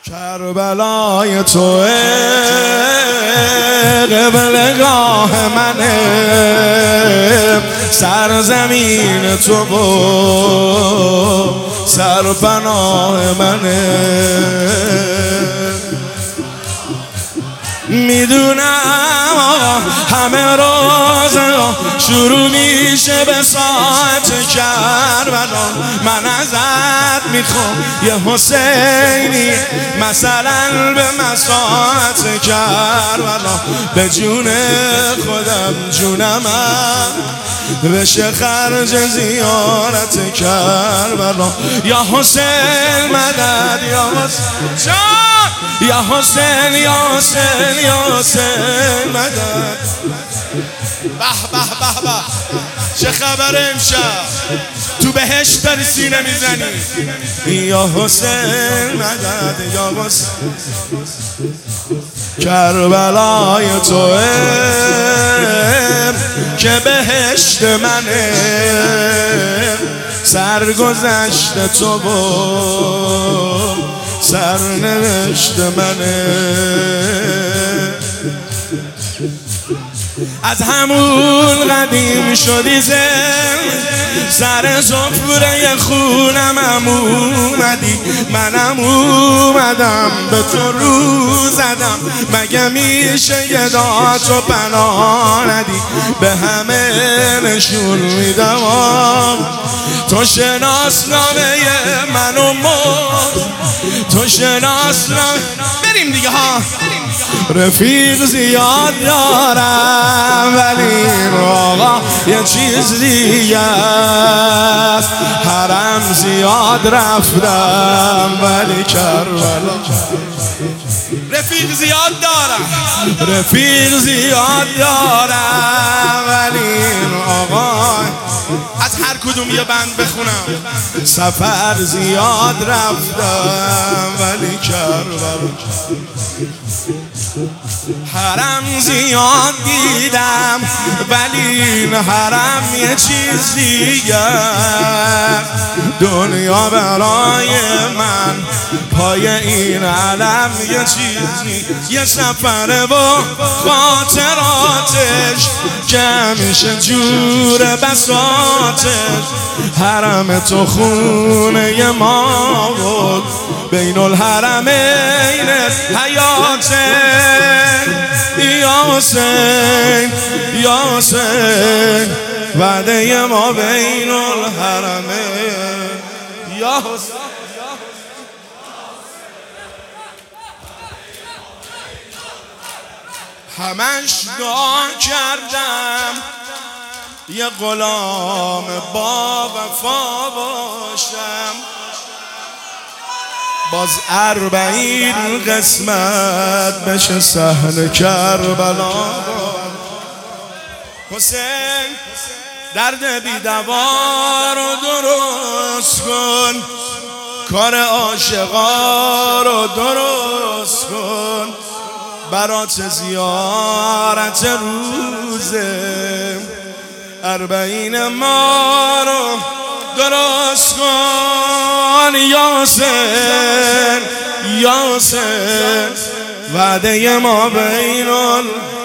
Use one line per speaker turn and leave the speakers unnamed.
کربلای تو قبلگاه منه، سرزمین تو و سرپناه منه. میدونم آقا همه روز شروع میشه به ساعت کربلا، من ازت میخوام یه حسینی مثلا به مساعت کربلا، به جون خودم جونمم بشه خرج زیارت کربلا. یا حسین مدد یا حسین، یا حسین یا حسین یا حسین مدد. به به به به، چه خبر امشب؟ تو بهشت داری سینه میزنی. یا حسین مدد یا حسین، کربلای تو که بهشت منه، سرگذشت تو و سرنوشت منه. از همون قدیم شدی زند، سر زفره خونم اومدی، منم اومدم به تو رو زدم، مگه میشه یه داتو پناه ندی؟ به همه نشون میدم تو شناسنامه منو مرد، تو شناسنامه. بریم دیگه ها. رفیق زیاد دارم ولی آقا یه چیز دیگه است، حرم زیاد رفتم ولی کربلا. رفیق زیاد دارم، رفیق زیاد دارم ولی آقا از هر کدوم یه بند بخونم. سفر زیاد رفتم ولی کربلا، حرم زیاد دیدم ولی این حرم یه چیز دیگه، دنیا برای من پای این علم یه چیزی، یه سفره و خاطراتش که همیشه جور بساتش. حرم تو خونه ما بود، بین الحرمین حیاته. یا حسین یا حسین، وعده ما بین الحرمین. یا حسین همش دعا کردم یه غلام با وفا باشم، باز 40 قسمت بشه صحن کربلا. حسین درد بی‌دوا رو درست کن، کار عاشقا رو درست کن، برات زیارت روزه 40 ما رو درست کن. یا حسین یا حسین، وعده ما بین